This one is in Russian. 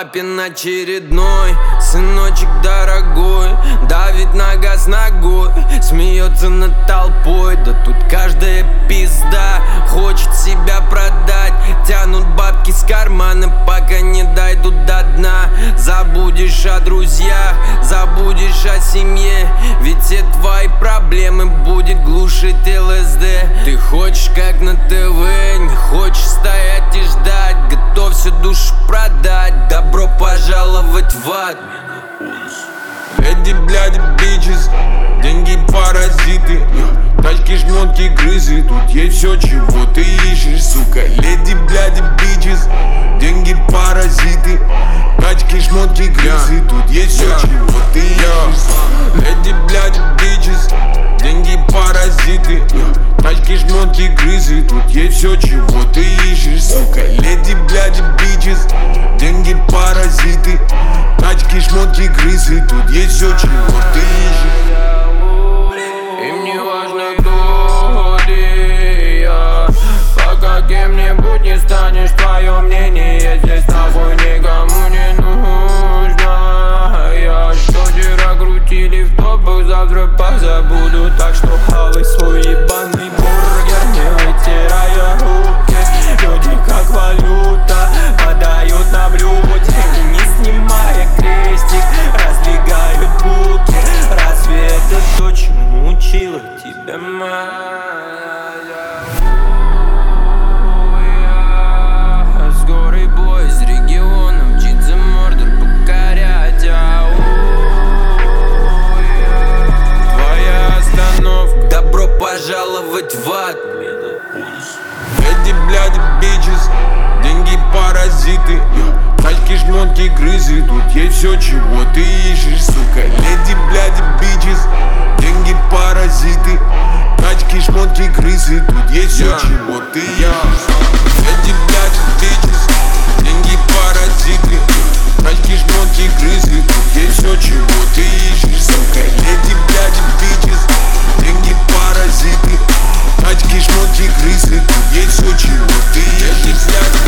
Папин очередной, сыночек дорогой, давит на газ ногой, смеется над толпой. Да тут каждая пизда хочет себя продать, тянут бабки с кармана, пока не дойдут до дна. Забудешь о друзьях, забудешь о семье, ведь все твои проблемы будет глушить ЛСД. Ты хочешь как на ТВ, не хочешь стоять и ждать, готовься душу продать. Добро пожаловать в ад. Эти бляди бичес, деньги паразиты, тачки, шмотки, грызы, тут есть все, чего ты ищешь, сука. Леди, бляди, бичес, деньги паразиты, тачки, шмотки, грызы, тут есть все, чего ты ищешь. Леди, бляди, бичес, деньги паразиты, тачки, шмотки, грызы, тут есть все, чего ты ищешь, сука. Леди, бляди, бичес, деньги паразиты, тачки, шмотки, грызы, тут есть все, чего ты ищешь. Им не важно, кто ты, пока кем-нибудь не станешь, твое мнение здесь нахуй никому не нужно. Что вчера крутили в топах, завтра позабуду, так что хавай свой ебаный бургер, не вытирая руки. Люди как валюта подают на блюде, не снимая крестик, раздвигают булки. Разве это то, чему учила тебя моя? С горы бой, из региона мчится мордор покорять. Твоя остановка, добро пожаловать в ад. Эти бляди бичес, деньги паразиты, тачки, шмотки, грызы, тут есть все, чего ты ищешь, сука. Леди, бляди бичес, деньги паразиты, тачки, шмотки, грызы, тут есть все, чего ты ищешь. Эти бляди бичес, деньги паразиты, тачки, шмотки, грызы, тут есть все, чего ты ищешь, сука. Леди, бляди бичес, деньги паразиты, тачки, шмотки, грызы, тут есть все, чего ты ищешь.